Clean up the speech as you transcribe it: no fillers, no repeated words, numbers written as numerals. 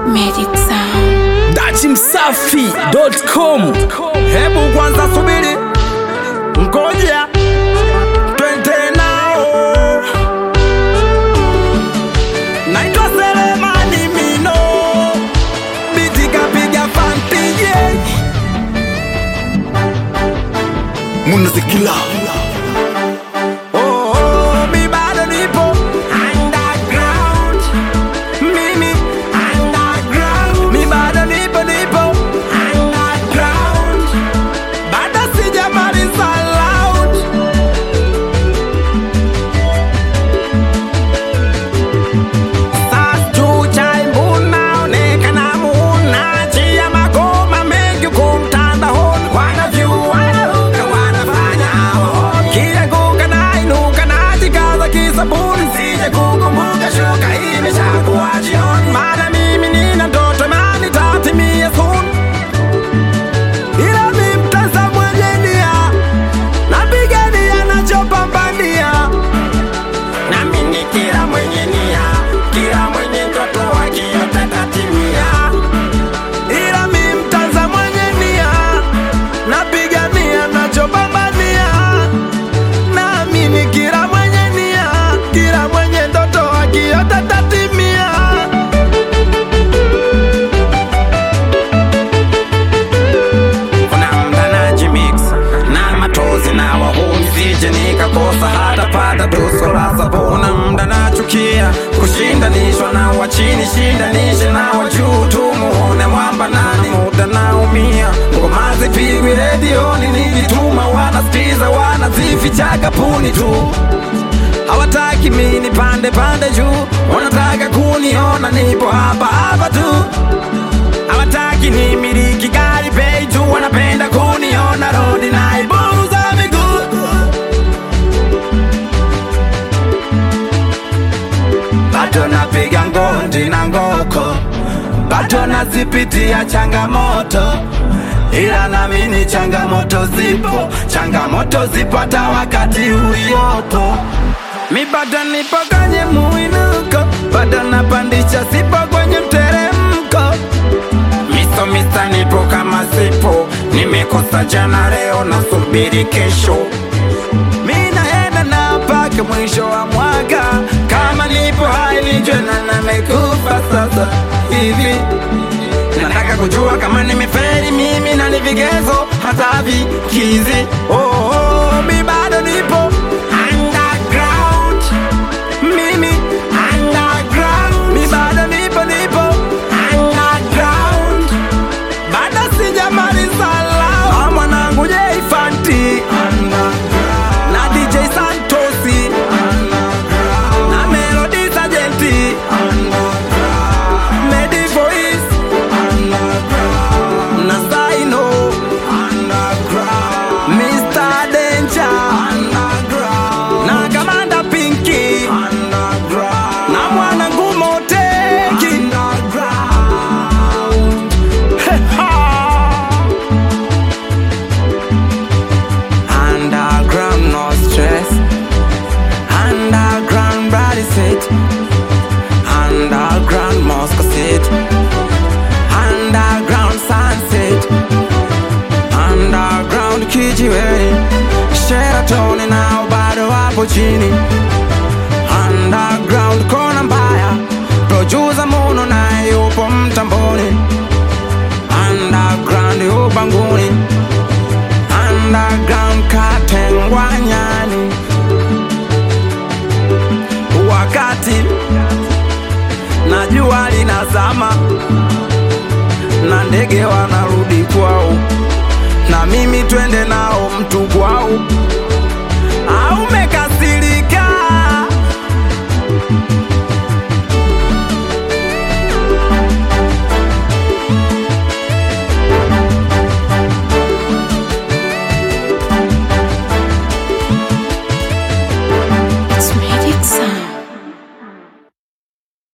Magic Sound. Dachimsafi.com. Hebu kwanza subiri, ngoja twende nao. Naitwa Selemani Mino, biti kapiga fantije Munazikila. mi bado nipo underground. Mimi underground. Mi bado nipo underground. Bado sijamaliza loud. Sasa chuchai mbuna onekana muna. Chia magoma mengi kumtandaoni. Wanaview, wanaruka, wanafanya hawa. Kila nguka na inuka na jikaza kisabuni. Sije kukumbuka shuka imeshakuwa jioni. Maana mimi nina ndoto na nitatimia soon. Ila mi mtasa mwenye nia, napigania nachopambania. Nami ni kila mwenye nia, kila mwenye ndoto akiota tatimia. Ila mi mtasa mwenye nia, napigania nachopambania. Nami ni kila mwenye nia, kila mwenye ndoto akiota tatimia. Kuna mda najimix na matozi na wahuni, sije nikakosa hata pata duso la sabuni. Mda nachukia kushindanishwa na wachini, shindanishe na wajuu tu, muone mwamba nani. Muda naumia, ngoma zipigwi redioni, nilituma wanasikiza, wanazificha kapuni tu. Hawataki mini pande juu, wanataka kuniona nipo hapa tu. Hawataki nimiliki gari bei juu, wanapenda kuniona rodi na ibuza miguu. Bado napiga ngondi na ngoko, bado nazipitia changamoto. Ila naamini changamoto zipo hata wakati uliopo. Mi bado nipo kwenye muinuko, bado napandisha, sipo kwenye mteremko. Mista nipo kama sipo, nimekosa jana, leo nasubiri kesho. Mi naenda na mpaka mwisho wa mwaka, kama nipo hai nijue na nimekufa sasa hivi. Nataka kujua kama nimeferi mimi na ni vigezo hata vikizi. Mi bado nipo underground. Mimi underground. Mi bado nipo underground. Bado sijamaliza lao. Mwanangu Jay Fanti na DJ Santosi na Melody Sajenti Medi Voice na Zaino Mr. Danger na Kamanda Pinky na mwanangu Moteki. Underground, no stress. Underground, body set. Underground, Moscow City. Underground, Sunset. Underground, Kijiweni. Sheraton nao bado wapo chini. Underground, kona mbaya. Producer Muno naye yupo mtamboni. Underground, ubanguni. Underground, katengwa nyani. Wakati na jua linazama na ndege wanarudi kwao, na mimi twende nao mtu kwao.